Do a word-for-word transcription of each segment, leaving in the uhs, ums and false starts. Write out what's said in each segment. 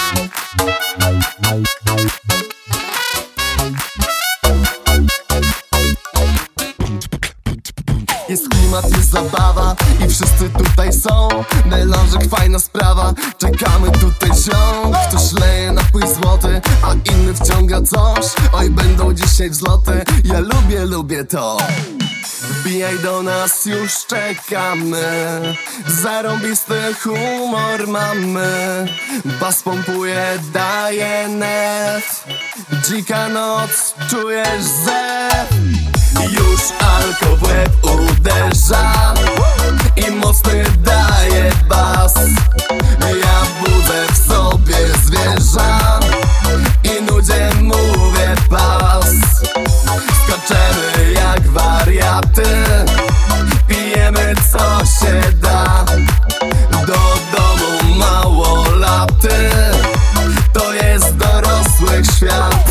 Jest klimat, jest zabawa i wszyscy tutaj są. Melanżyk, fajna sprawa, czekamy tutaj ziom. Ktoś leje napój złoty, a inny wciąga coś. Oj, będą dzisiaj wzloty, ja lubię, lubię to. Wbijaj do nas, już czekamy. Zarąbisty humor mamy. Bas pompuje, daje net. Dzika noc, czujesz zew. Już alko w łeb uderza i mocny daje bas. Ja budzę w sobie zwierza i nudzie mówię pas. Skaczemy jak wariaty, pijemy co się da. Do domu mało laty, to jest dorosłych świat.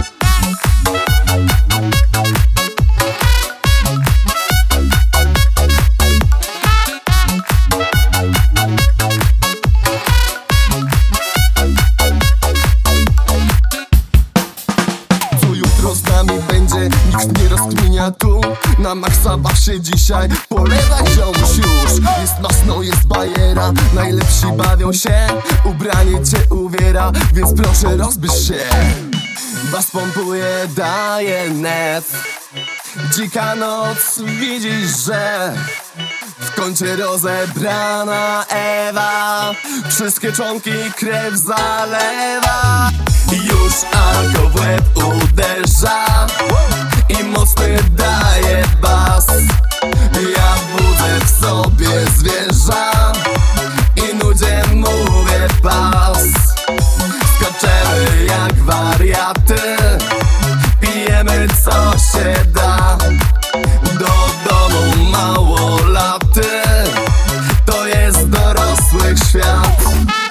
Z nami będzie, nikt nie rozkminia tu. Na maksa baw się dzisiaj, polewaj ziomuś już. Jest masno, jest bajera, najlepsi bawią się. Ubranie cię uwiera, więc proszę rozbierz się. Bas pompuje, daje net. Dzika noc, widzisz, że w kącie rozebrana Ewa wszystkie członki krew zalewa. Już alko w łeb uderza i mocny daje bas. Ja budzę w sobie zwierza i nudzie mówię pas. Skaczemy jak wariaty, pijemy co się da. Do domu mało laty, to jest dorosłych świat.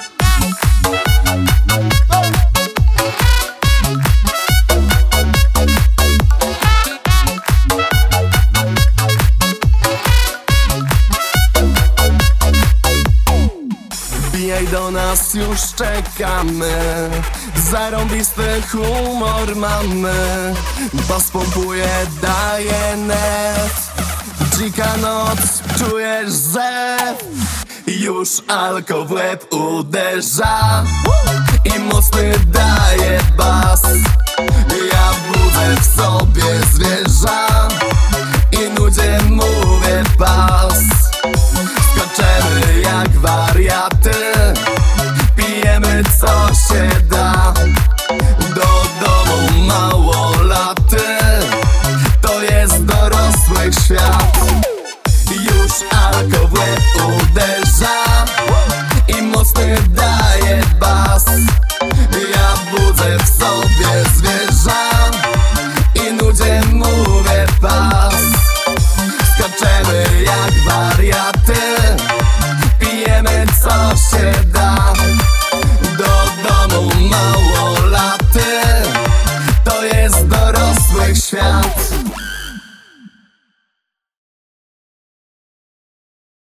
Wbijaj do nas, już czekamy. Zarąbisty humor mamy. Bas pompuje, daje net. Dzika noc, czujesz zew. Już alko w łeb uderza i mocny daje bas. Ja budzę w sobie zwierza i nudzie mówię pas. Skaczemy jak wariaty, pijemy co się da.